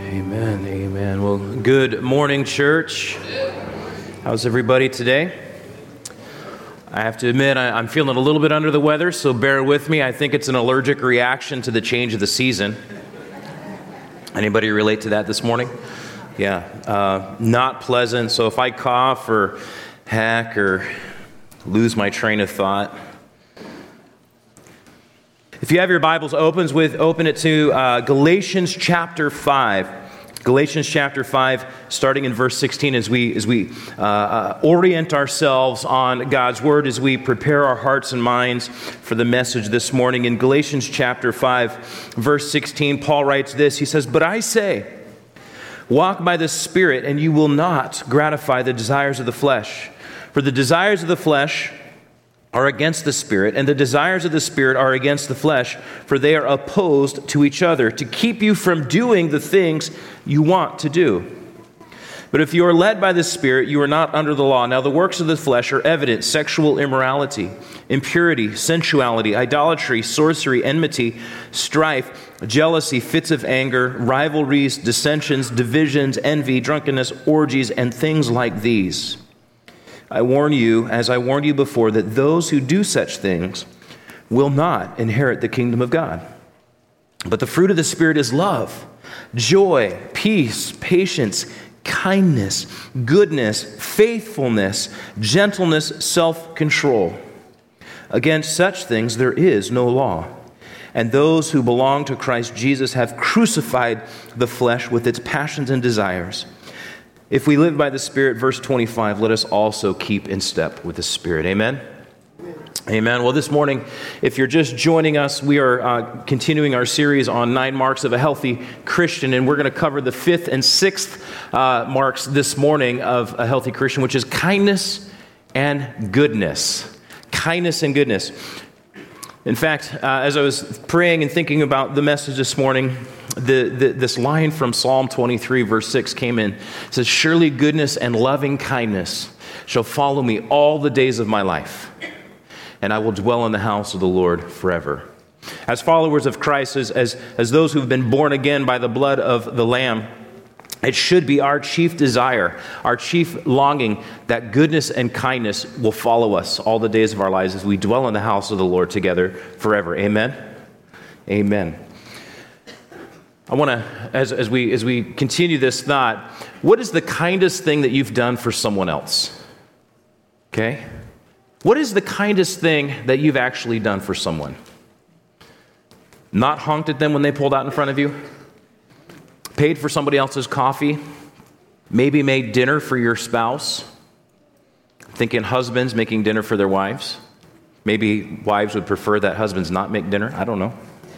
Amen, amen. Well, good morning, church. How's everybody today? I have to admit, I'm feeling a little bit under the weather, so bear with me. I think it's an allergic reaction to the change of the season. Anybody relate to that this morning? Yeah, not pleasant. So if I cough or hack or lose my train of thought. If you have your Bibles open it to Galatians chapter 5. Galatians chapter 5, starting in verse 16, as we orient ourselves on God's Word, as we prepare our hearts and minds for the message this morning. In Galatians chapter 5, verse 16, Paul writes this. He says, "But I say, walk by the Spirit, and you will not gratify the desires of the flesh. For the desires of the flesh are against the Spirit, and the desires of the Spirit are against the flesh, for they are opposed to each other, to keep you from doing the things you want to do. But if you are led by the Spirit, you are not under the law. Now the works of the flesh are evident: sexual immorality, impurity, sensuality, idolatry, sorcery, enmity, strife, jealousy, fits of anger, rivalries, dissensions, divisions, envy, drunkenness, orgies, and things like these. I warn you, as I warned you before, that those who do such things will not inherit the kingdom of God. But the fruit of the Spirit is love, joy, peace, patience, kindness, goodness, faithfulness, gentleness, self-control. Against such things there is no law. And those who belong to Christ Jesus have crucified the flesh with its passions and desires. If we live by the Spirit, verse 25, let us also keep in step with the Spirit." Amen? Amen. Well, this morning, if you're just joining us, we are continuing our series on 9 marks of a healthy Christian, and we're going to cover the 5th and 6th marks this morning of a healthy Christian, which is kindness and goodness. Kindness and goodness. In fact, as I was praying and thinking about the message this morning, this line from Psalm 23, verse 6 came in. It says, "Surely goodness and loving kindness shall follow me all the days of my life, and I will dwell in the house of the Lord forever." As followers of Christ, as those who have been born again by the blood of the Lamb, it should be our chief desire, our chief longing, that goodness and kindness will follow us all the days of our lives as we dwell in the house of the Lord together forever. Amen? Amen. I want to, as we continue this thought, what is the kindest thing that you've done for someone else? Okay? What is the kindest thing that you've actually done for someone? Not honked at them when they pulled out in front of you? Paid for somebody else's coffee? Maybe made dinner for your spouse? Thinking husbands making dinner for their wives? Maybe wives would prefer that husbands not make dinner? I don't know.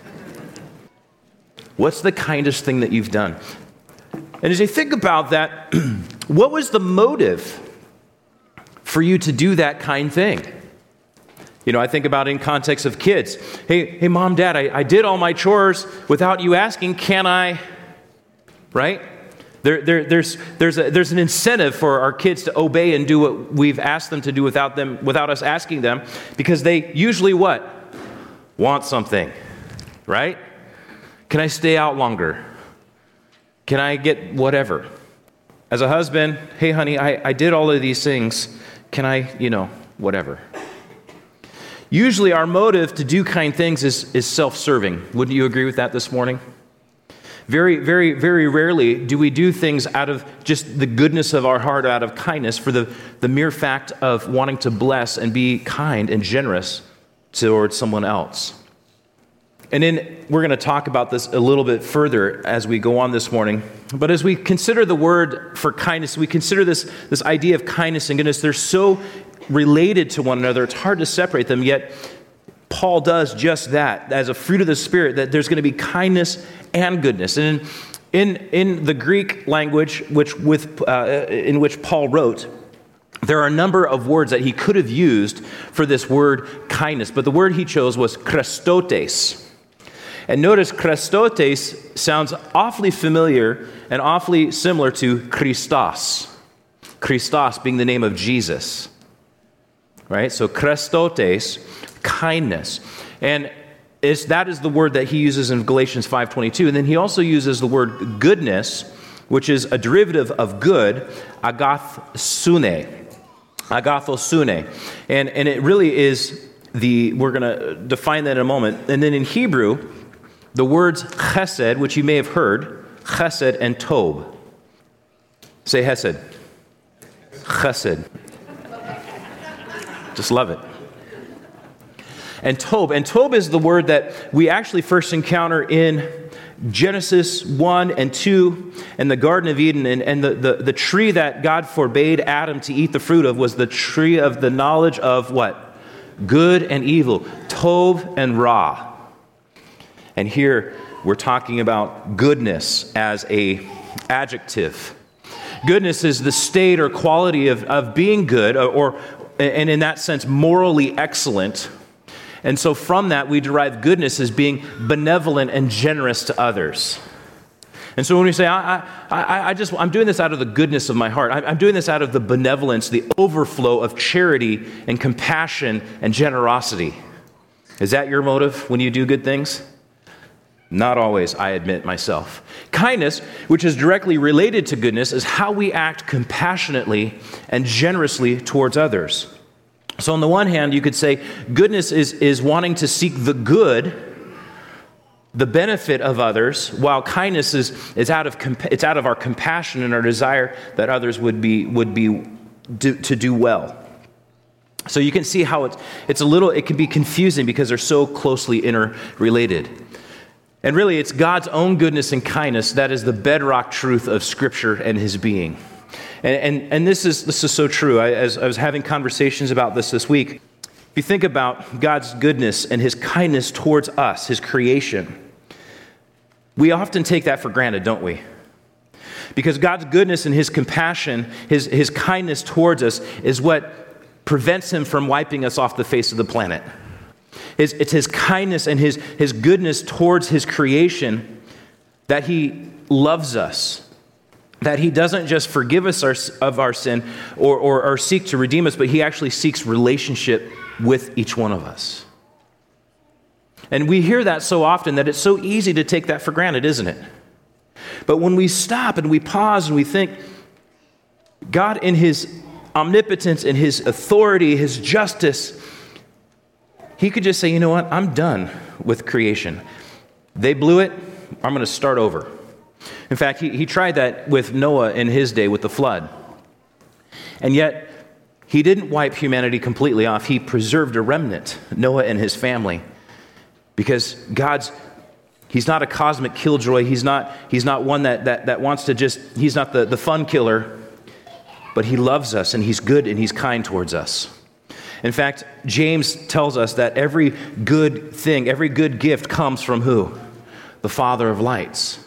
What's the kindest thing that you've done? And as you think about that, what was the motive for you to do that kind thing? You know, I think about it in context of kids. Hey, mom, dad, I did all my chores without you asking, can I? Right? There's an incentive for our kids to obey and do what we've asked them to do without us asking them, because they usually what? Want something, right? Can I stay out longer? Can I get whatever? As a husband, hey honey, I did all of these things. Can I, whatever. Usually our motive to do kind things is self-serving. Wouldn't you agree with that this morning? Very, very, very rarely do we do things out of just the goodness of our heart, out of kindness, for the mere fact of wanting to bless and be kind and generous towards someone else. And then we're going to talk about this a little bit further as we go on this morning. But as we consider the word for kindness, we consider this idea of kindness and goodness. They're so related to one another, it's hard to separate them, yet Paul does just that. As a fruit of the Spirit, that there's going to be kindness and goodness. And in the Greek language in which Paul wrote, there are a number of words that he could have used for this word kindness, but the word he chose was Christotes. And notice Christotes sounds awfully familiar and awfully similar to Christos. Christos being the name of Jesus. Right? So Christotes, kindness. And that is the word that he uses in Galatians 5:22. And then he also uses the word goodness, which is a derivative of good, agathosune. Agathosune. And it really is we're going to define that in a moment. And then in Hebrew, the words chesed, which you may have heard, chesed and tob. Say hesed. Chesed. Just love it. And tob is the word that we actually first encounter in Genesis 1 and 2 in the Garden of Eden. And the tree that God forbade Adam to eat the fruit of was the tree of the knowledge of what? Good and evil. Tov and Ra. And here we're talking about goodness as a adjective. Goodness is the state or quality of being good, and in that sense, morally excellent. And so from that, we derive goodness as being benevolent and generous to others. And so when we say, I'm doing this out of the goodness of my heart, I'm doing this out of the benevolence, the overflow of charity and compassion and generosity. Is that your motive when you do good things? Not always, I admit myself. Kindness, which is directly related to goodness, is how we act compassionately and generously towards others. So on the one hand, you could say goodness is wanting to seek the good, the benefit of others, while kindness is out of our compassion and our desire that others would do well. So you can see how it can be confusing because they're so closely interrelated. And really, it's God's own goodness and kindness that is the bedrock truth of Scripture and His being. And this is so true. As I was having conversations about this week, if you think about God's goodness and His kindness towards us, His creation, we often take that for granted, don't we? Because God's goodness and His compassion, His kindness towards us is what prevents Him from wiping us off the face of the planet. It's His kindness and His goodness towards His creation that He loves us. That He doesn't just forgive us of our sin or seek to redeem us, but He actually seeks relationship with each one of us. And we hear that so often that it's so easy to take that for granted, isn't it? But when we stop and we pause and we think, God in His omnipotence and His authority, His justice, He could just say, you know what, I'm done with creation. They blew it, I'm going to start over. In fact, he tried that with Noah in his day with the flood. And yet, He didn't wipe humanity completely off. He preserved a remnant, Noah and his family. Because He's not a cosmic killjoy. He's not one that wants to He's not the fun killer. But He loves us, and He's good, and He's kind towards us. In fact, James tells us that every good thing, every good gift comes from who? The Father of lights.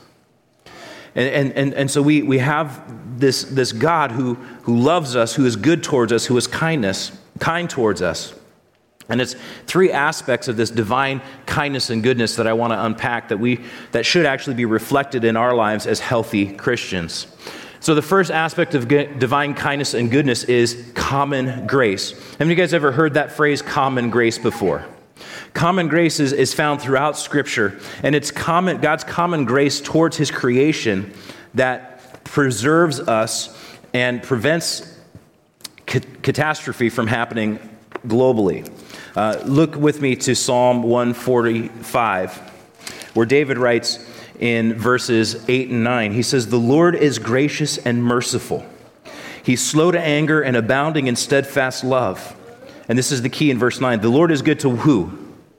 And so we have this God who loves us, who is good towards us, who is kind towards us. And it's three aspects of this divine kindness and goodness that I want to unpack that should actually be reflected in our lives as healthy Christians. So the first aspect of divine kindness and goodness is common grace. Have any of you guys ever heard that phrase, common grace, before? Common grace is found throughout Scripture, and it's God's common grace towards His creation that preserves us and prevents catastrophe from happening globally. Look with me to Psalm 145, where David writes in verses 8 and 9. He says, "The Lord is gracious and merciful. He's slow to anger and abounding in steadfast love." And this is the key in verse 9. The Lord is good to who?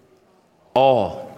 All.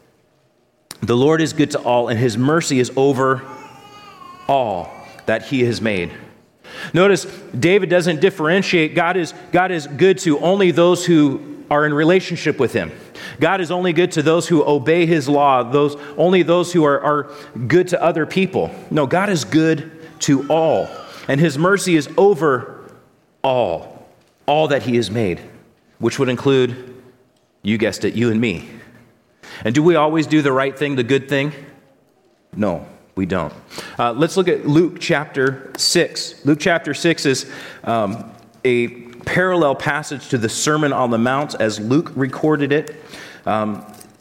The Lord is good to all, and His mercy is over all that He has made. Notice David doesn't differentiate. God is good to only those who are in relationship with Him. God is only good to those who obey His law, only those who are good to other people. No, God is good to all, and His mercy is over all that He has made, which would include, you guessed it, you and me. And do we always do the right thing, the good thing? No, we don't. Let's look at Luke chapter 6. Luke chapter 6 is a parallel passage to the Sermon on the Mount as Luke recorded it.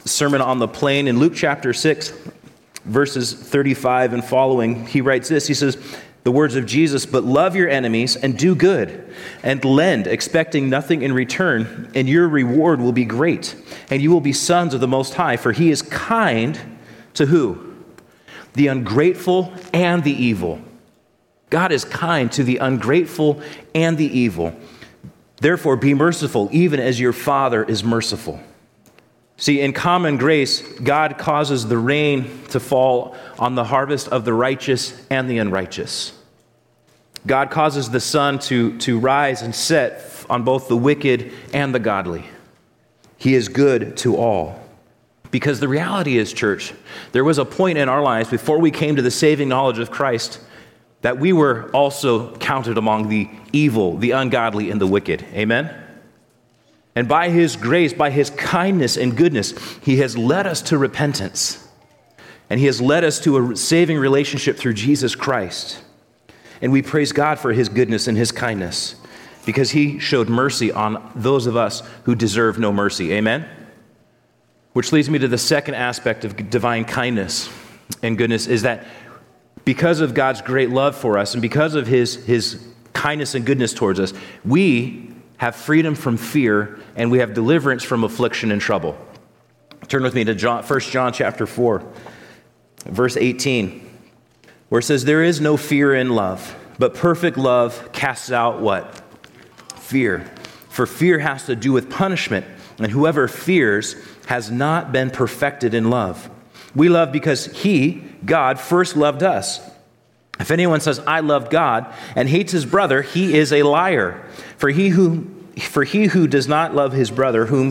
Sermon on the Plain in Luke chapter 6, verses 35 and following, he writes this. He says, the words of Jesus, "But love your enemies and do good and lend, expecting nothing in return, and your reward will be great, and you will be sons of the Most High, for he is kind to" who? The ungrateful and the evil. God is kind to the ungrateful and the evil. Therefore, be merciful, even as your Father is merciful. See, in common grace, God causes the rain to fall on the harvest of the righteous and the unrighteous. God causes the sun to rise and set on both the wicked and the godly. He is good to all. Because the reality is, church, there was a point in our lives before we came to the saving knowledge of Christ that we were also counted among the evil, the ungodly, and the wicked. Amen? And by his grace, by his kindness and goodness, he has led us to repentance. And he has led us to a saving relationship through Jesus Christ. And we praise God for his goodness and his kindness because he showed mercy on those of us who deserve no mercy. Amen? Which leads me to the second aspect of divine kindness and goodness, is that because of God's great love for us and because of his kindness and goodness towards us, we have freedom from fear and we have deliverance from affliction and trouble. Turn with me to 1 John chapter 4, verse 18, where it says, "There is no fear in love, but perfect love casts out" what? Fear. For fear has to do with punishment, and whoever fears has not been perfected in love. We love because he, God, first loved us. If anyone says, "I love God," and hates his brother, he is a liar. For he who does not love his brother, whom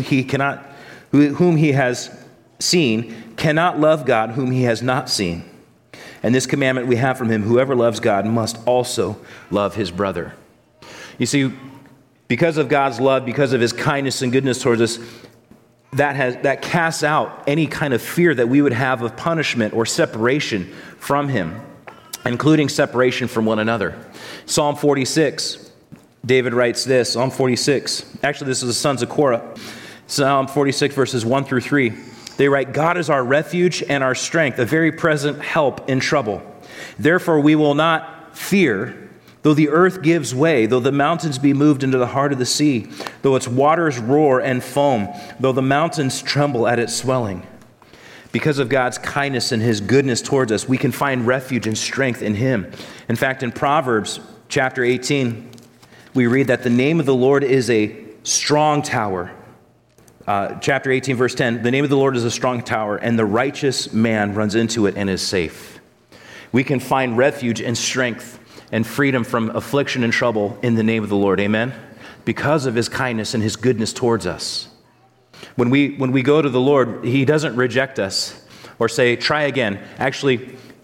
he has seen, cannot love God, whom he has not seen. And this commandment we have from him: whoever loves God must also love his brother. You see, because of God's love, because of his kindness and goodness towards us, that casts out any kind of fear that we would have of punishment or separation from him, including separation from one another. Psalm 46, David writes this, Psalm 46. Actually, this is the sons of Korah. Psalm 46, verses 1 through 3. They write, "God is our refuge and our strength, a very present help in trouble. Therefore we will not fear, though the earth gives way, though the mountains be moved into the heart of the sea, though its waters roar and foam, though the mountains tremble at its swelling." Because of God's kindness and his goodness towards us, we can find refuge and strength in him. In fact, in Proverbs chapter 18, we read that the name of the Lord is a strong tower. Chapter 18, verse 10, "The name of the Lord is a strong tower, and the righteous man runs into it and is safe." We can find refuge and strength and freedom from affliction and trouble in the name of the Lord. Amen? Because of his kindness and his goodness towards us. When we go to the Lord, he doesn't reject us or say, "Try again." Actually,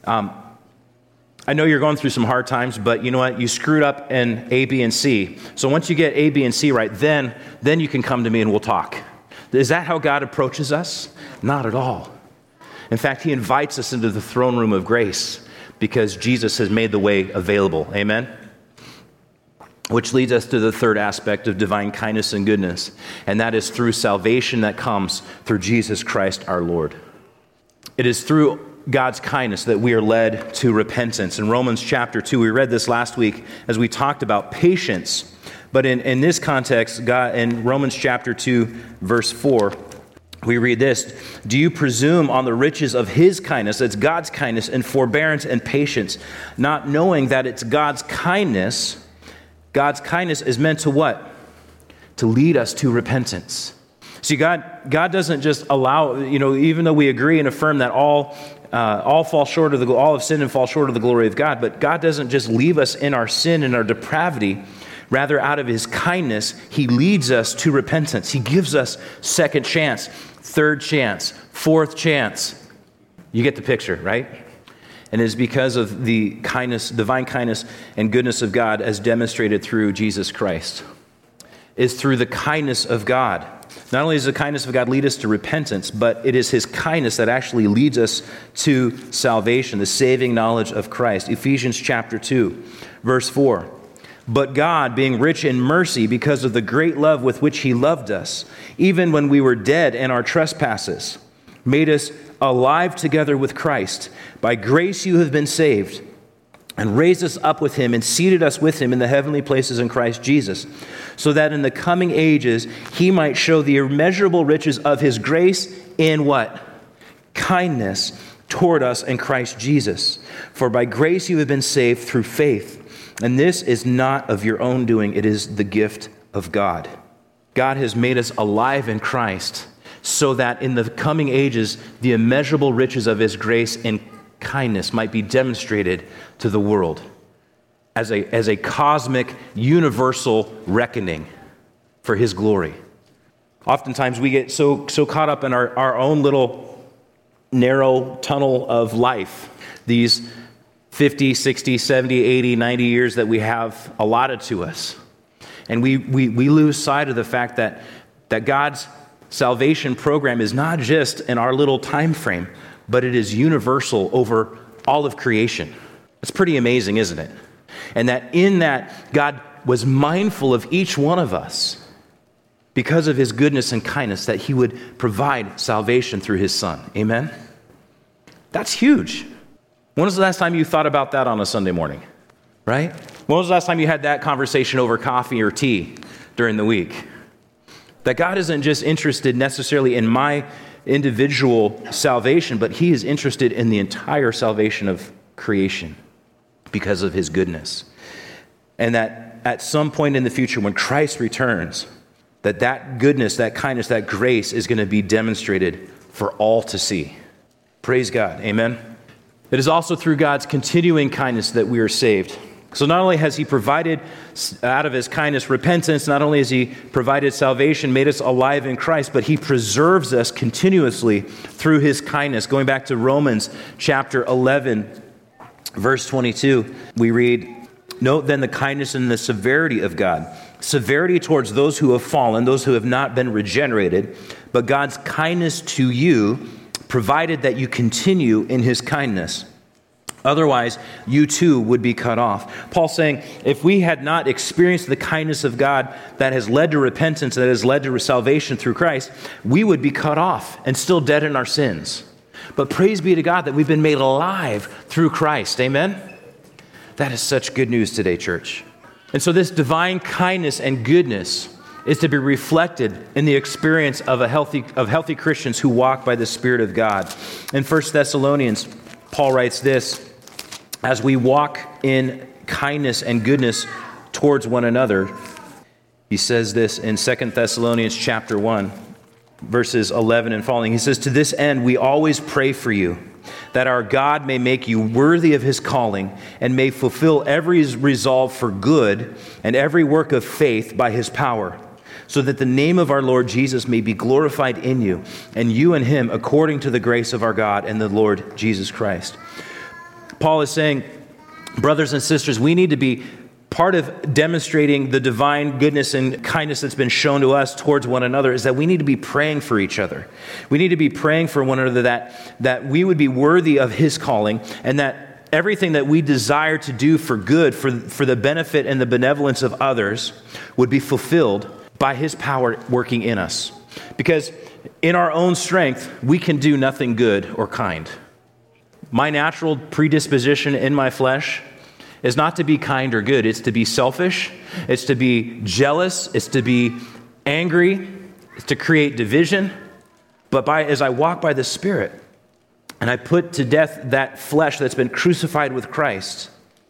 I know you're going through some hard times, but you know what? You screwed up in A, B, and C. So once you get A, B, and C right, then you can come to me and we'll talk. Is that how God approaches us? Not at all. In fact, he invites us into the throne room of grace because Jesus has made the way available. Amen? Which leads us to the third aspect of divine kindness and goodness, and that is through salvation that comes through Jesus Christ our Lord. It is through God's kindness that we are led to repentance. In Romans chapter 2, we read this last week as we talked about patience. But in this context, God, in Romans chapter 2, verse 4, we read this: "Do you presume on the riches of his kindness," that's God's kindness, "and forbearance and patience, not knowing that it's God's kindness is meant to what? To lead us to repentance." See, God doesn't just allow, even though we agree and affirm that all fall short of all have sinned and fall short of the glory of God, but God doesn't just leave us in our sin and our depravity. Rather, out of his kindness, he leads us to repentance. He gives us second chance, third chance, fourth chance. You get the picture, right? And it is because of the kindness, divine kindness and goodness of God as demonstrated through Jesus Christ. It's through the kindness of God. Not only does the kindness of God lead us to repentance, but it is his kindness that actually leads us to salvation, the saving knowledge of Christ. Ephesians chapter 2, verse 4. "But God, being rich in mercy, because of the great love with which he loved us, even when we were dead in our trespasses, made us alive together with Christ. By grace you have been saved, and raised us up with him and seated us with him in the heavenly places in Christ Jesus, so that in the coming ages he might show the immeasurable riches of his grace in what? Kindness toward us in Christ Jesus. For by grace you have been saved through faith, and this is not of your own doing, it is the gift of God. God has made us alive in Christ so that in the coming ages the immeasurable riches of his grace and kindness might be demonstrated to the world as a cosmic, universal reckoning for his glory. Oftentimes we get so caught up in our own little narrow tunnel of life, these 50, 60, 70, 80, 90 years that we have allotted to us. And we lose sight of the fact that God's salvation program is not just in our little time frame, but it is universal over all of creation. It's pretty amazing, isn't it? And that in that, God was mindful of each one of us because of his goodness and kindness, that he would provide salvation through his Son. Amen? That's huge. When was the last time you thought about that on a Sunday morning? Right? When was the last time you had that conversation over coffee or tea during the week? That God isn't just interested necessarily in my individual salvation, but he is interested in the entire salvation of creation because of his goodness. And that at some point in the future when Christ returns, that goodness, that kindness, that grace is going to be demonstrated for all to see. Praise God. Amen. It is also through God's continuing kindness that we are saved. So not only has he provided out of his kindness repentance, not only has he provided salvation, made us alive in Christ, but he preserves us continuously through his kindness. Going back to Romans chapter 11, verse 22, we read, "Note then the kindness and the severity of God. Severity towards those who have fallen, those who have not been regenerated, but God's kindness to you, provided that you continue in his kindness. Otherwise, you too would be cut off." Paul's saying, if we had not experienced the kindness of God that has led to repentance, that has led to salvation through Christ, we would be cut off and still dead in our sins. But praise be to God that we've been made alive through Christ. Amen? That is such good news today, church. And so this divine kindness and goodness is to be reflected in the experience of healthy Christians who walk by the Spirit of God. In 1 Thessalonians, Paul writes this: as we walk in kindness and goodness towards one another, he says this in 2 Thessalonians chapter 1, verses 11 and following. He says, "To this end we always pray for you, that our God may make you worthy of his calling and may fulfill every resolve for good and every work of faith by his power, so that the name of our Lord Jesus may be glorified in you, and you in him, according to the grace of our God and the Lord Jesus Christ." Paul is saying, brothers and sisters, we need to be part of demonstrating the divine goodness and kindness that's been shown to us towards one another is that we need to be praying for each other. We need to be praying for one another that we would be worthy of his calling, and that everything that we desire to do for good, for the benefit and the benevolence of others, would be fulfilled by his power working in us. Because in our own strength, we can do nothing good or kind. My natural predisposition in my flesh is not to be kind or good. It's to be selfish. It's to be jealous. It's to be angry. It's to create division. But as I walk by the Spirit and I put to death that flesh that's been crucified with Christ,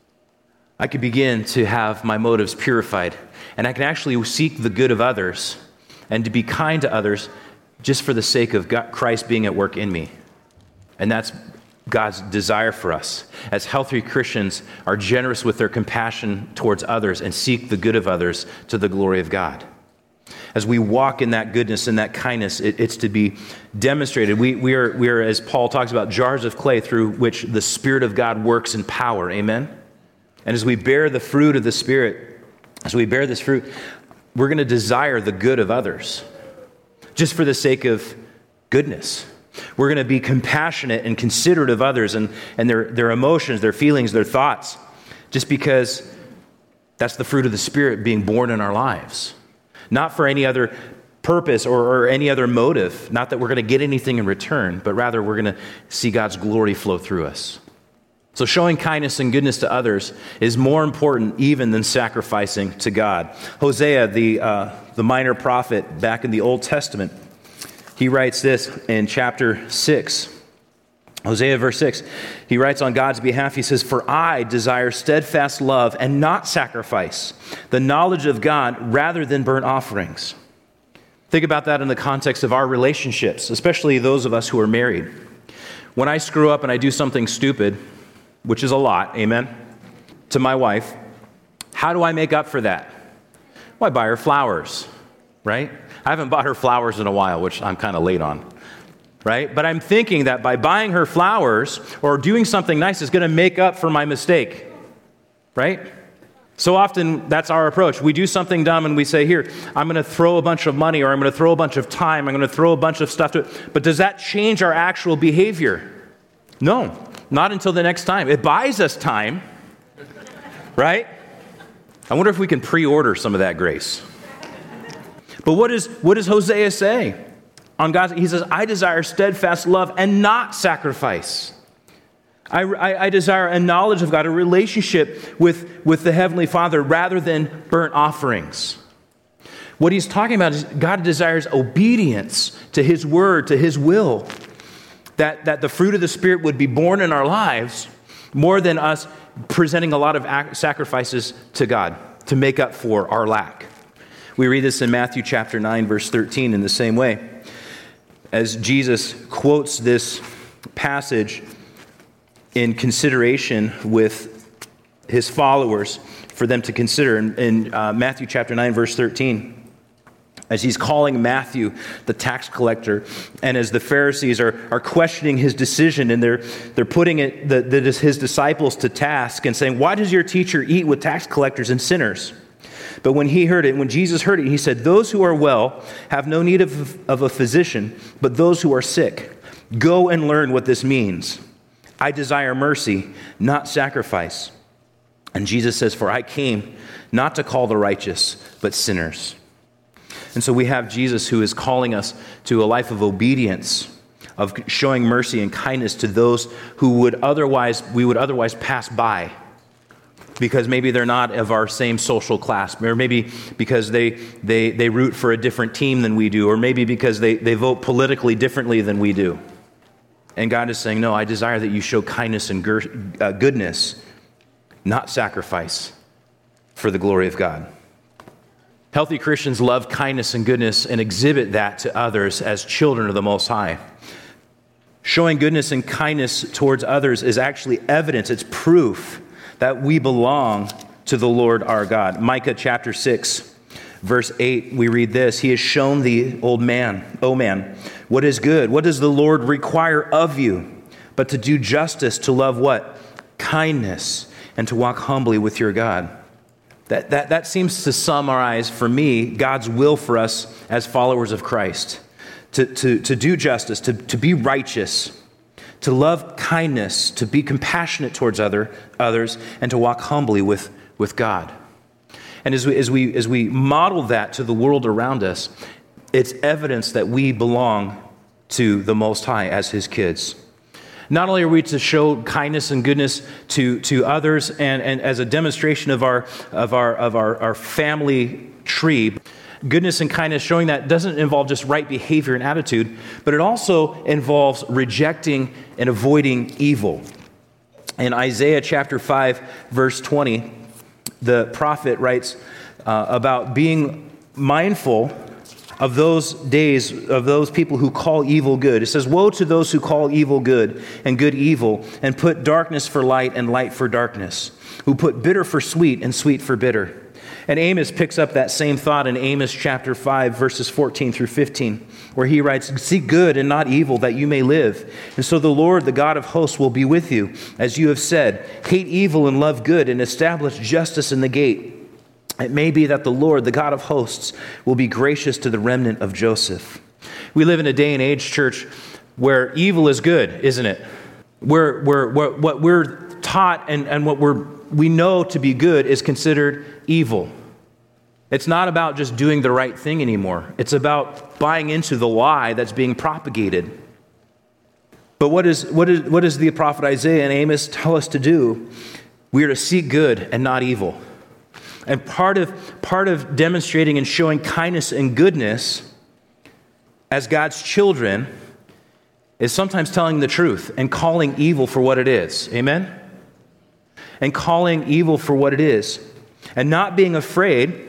I can begin to have my motives purified. And I can actually seek the good of others and to be kind to others just for the sake of Christ being at work in me. And that's God's desire for us. As healthy Christians are generous with their compassion towards others and seek the good of others to the glory of God. As we walk in that goodness and that kindness, it's to be demonstrated. We are, as Paul talks about, jars of clay through which the Spirit of God works in power. Amen? And as we bear the fruit of the Spirit, as we bear this fruit, we're going to desire the good of others just for the sake of goodness. We're going to be compassionate and considerate of others and their emotions, their feelings, their thoughts, just because that's the fruit of the Spirit being born in our lives. Not for any other purpose or any other motive. Not that we're going to get anything in return, but rather we're going to see God's glory flow through us. So showing kindness and goodness to others is more important even than sacrificing to God. Hosea, the minor prophet back in the Old Testament, he writes this in chapter 6. Hosea verse 6, he writes on God's behalf, he says, "For I desire steadfast love and not sacrifice, the knowledge of God rather than burnt offerings." Think about that in the context of our relationships, especially those of us who are married. When I screw up and I do something stupid, which is a lot, amen, to my wife, how do I make up for that? Well, I buy her flowers, right? I haven't bought her flowers in a while, which I'm kind of late on. Right? But I'm thinking that by buying her flowers or doing something nice is going to make up for my mistake. Right? So often that's our approach. We do something dumb and we say, here, I'm going to throw a bunch of money or I'm going to throw a bunch of time. I'm going to throw a bunch of stuff to it. But does that change our actual behavior? No, not until the next time. It buys us time. Right? I wonder if we can pre-order some of that grace. But what does Hosea say? On God, he says, I desire steadfast love and not sacrifice. I desire a knowledge of God, a relationship with the Heavenly Father rather than burnt offerings. What he's talking about is God desires obedience to his word, to his will, that the fruit of the Spirit would be born in our lives more than us presenting a lot of sacrifices to God to make up for our lack. We read this in Matthew chapter 9, verse 13 in the same way. As Jesus quotes this passage in consideration with his followers for them to consider in Matthew chapter 9, verse 13, as he's calling Matthew the tax collector, and as the Pharisees are questioning his decision, and they're putting his disciples to task and saying, "Why does your teacher eat with tax collectors and sinners?" But when Jesus heard it, he said, "Those who are well have no need of a physician, but those who are sick. Go and learn what this means. I desire mercy, not sacrifice." And Jesus says, "For I came not to call the righteous, but sinners." And so we have Jesus who is calling us to a life of obedience, of showing mercy and kindness to those who we would otherwise pass by, because maybe they're not of our same social class, or maybe because they root for a different team than we do, or maybe because they vote politically differently than we do. And God is saying, no, I desire that you show kindness and goodness, not sacrifice, for the glory of God. Healthy Christians love kindness and goodness and exhibit that to others as children of the Most High. Showing goodness and kindness towards others is actually evidence, it's proof that we belong to the Lord our God. Micah chapter 6, verse 8, we read this: "He has shown thee, O man, what is good. What does the Lord require of you? But to do justice, to love" what? "Kindness, and to walk humbly with your God." That seems to summarize for me God's will for us as followers of Christ. To do justice, to be righteous, to love kindness, to be compassionate towards others, and to walk humbly with God. And as we model that to the world around us, it's evidence that we belong to the Most High as his kids. Not only are we to show kindness and goodness to others, and as a demonstration of our family tree, goodness and kindness, showing that doesn't involve just right behavior and attitude, but it also involves rejecting and avoiding evil. In Isaiah chapter 5, verse 20, the prophet writes about being mindful of those days, of those people who call evil good. It says, "Woe to those who call evil good and good evil, and put darkness for light and light for darkness, who put bitter for sweet and sweet for bitter." And Amos picks up that same thought in Amos chapter 5, verses 14 through 15, where he writes, "Seek good and not evil, that you may live. And so the Lord, the God of hosts, will be with you, as you have said. Hate evil and love good, and establish justice in the gate. It may be that the Lord, the God of hosts, will be gracious to the remnant of Joseph." We live in a day and age, church, where evil is good, isn't it? What we're taught and what we know to be good is considered evil. It's not about just doing the right thing anymore. It's about buying into the lie that's being propagated. But what does the prophet Isaiah and Amos tell us to do? We are to seek good and not evil. And part of demonstrating and showing kindness and goodness as God's children is sometimes telling the truth and calling evil for what it is. Amen? And calling evil for what it is. And not being afraid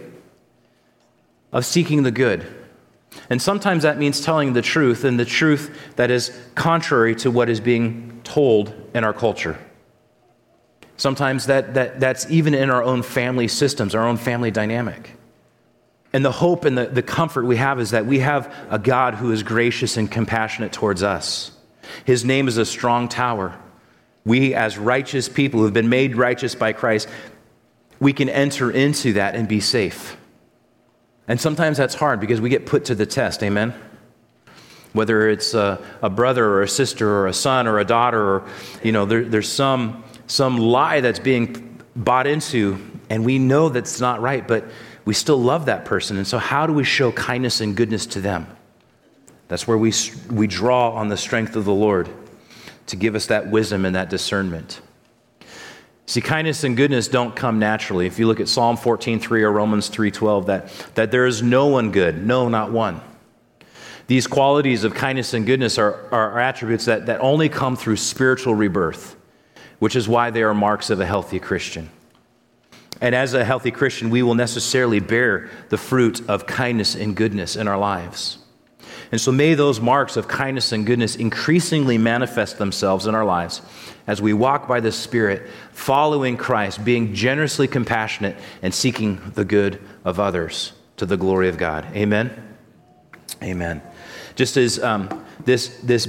of seeking the good. And sometimes that means telling the truth, and the truth that is contrary to what is being told in our culture. Sometimes that's even in our own family systems, our own family dynamic. And the hope and the comfort we have is that we have a God who is gracious and compassionate towards us. His name is a strong tower. We, as righteous people who have been made righteous by Christ, we can enter into that and be safe. And sometimes that's hard because we get put to the test, amen? Whether it's a brother or a sister or a son or a daughter, or there's some lie that's being bought into, and we know that's not right, but we still love that person. And so how do we show kindness and goodness to them? That's where we draw on the strength of the Lord to give us that wisdom and that discernment. See, kindness and goodness don't come naturally. If you look at Psalm 14:3 or Romans 3:12, that there is no one good, no, not one. These qualities of kindness and goodness are attributes that only come through spiritual rebirth, which is why they are marks of a healthy Christian. And as a healthy Christian, we will necessarily bear the fruit of kindness and goodness in our lives. And so may those marks of kindness and goodness increasingly manifest themselves in our lives as we walk by the Spirit, following Christ, being generously compassionate and seeking the good of others to the glory of God. Amen? Amen. Just as this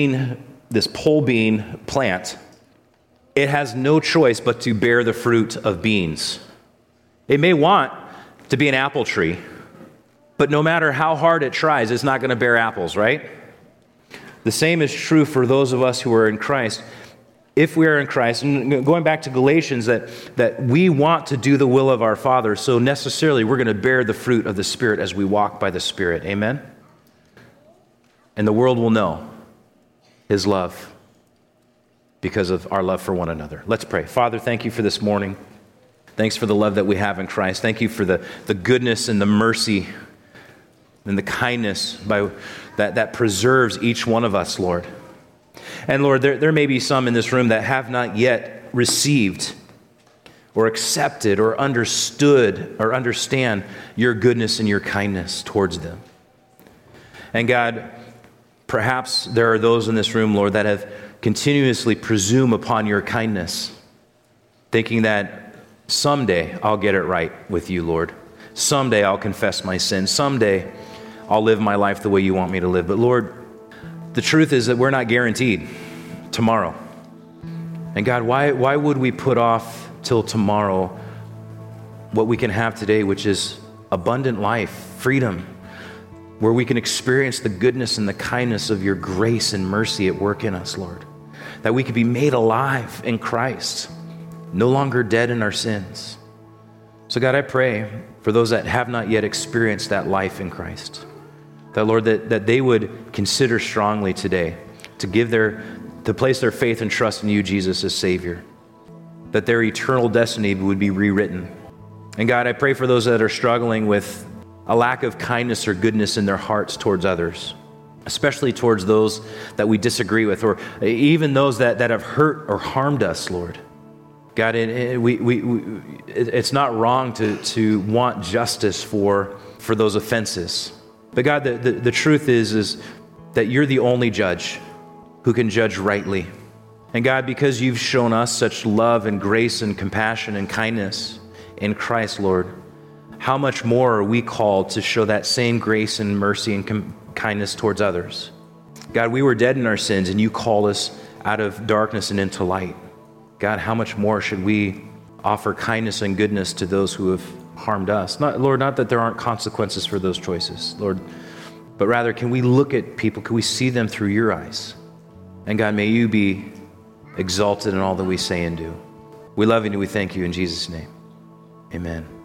pole bean plant, it has no choice but to bear the fruit of beans. It may want to be an apple tree, but no matter how hard it tries, it's not going to bear apples, right? The same is true for those of us who are in Christ. If we are in Christ, and going back to Galatians, that we want to do the will of our Father, so necessarily we're going to bear the fruit of the Spirit as we walk by the Spirit. Amen? And the world will know His love because of our love for one another. Let's pray. Father, thank you for this morning. Thanks for the love that we have in Christ. Thank you for the goodness and the mercy and the kindness that preserves each one of us, Lord. And Lord, there may be some in this room that have not yet received or accepted or understood or understand your goodness and your kindness towards them. And God, perhaps there are those in this room, Lord, that have continuously presumed upon your kindness, thinking that someday I'll get it right with you, Lord. Someday I'll confess my sin. Someday I'll live my life the way you want me to live. But Lord, the truth is that we're not guaranteed tomorrow. And God, why would we put off till tomorrow what we can have today, which is abundant life, freedom, where we can experience the goodness and the kindness of your grace and mercy at work in us, Lord. That we could be made alive in Christ, no longer dead in our sins. So God, I pray for those that have not yet experienced that life in Christ, that Lord, that they would consider strongly today to place their faith and trust in you, Jesus, as Savior, that their eternal destiny would be rewritten. And God, I pray for those that are struggling with a lack of kindness or goodness in their hearts towards others, especially towards those that we disagree with, or even those that have hurt or harmed us, Lord. God, it's not wrong to want justice for those offenses. But God, the truth is that you're the only judge who can judge rightly. And God, because you've shown us such love and grace and compassion and kindness in Christ, Lord, how much more are we called to show that same grace and mercy and kindness towards others? God, we were dead in our sins, and you called us out of darkness and into light. God, how much more should we offer kindness and goodness to those who have harmed us? Lord, not that there aren't consequences for those choices, Lord, but rather, can we look at people, can we see them through your eyes? And God, may you be exalted in all that we say and do. We love you and we thank you in Jesus' name. Amen.